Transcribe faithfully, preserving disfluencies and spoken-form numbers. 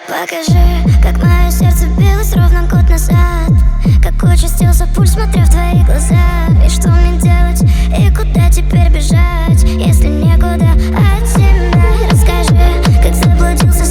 Покажи, как мое сердце билось ровно год назад, как участился пульс, смотря в твои глаза. И что мне делать, и куда теперь бежать, если некуда от тебя? Расскажи, как заблудился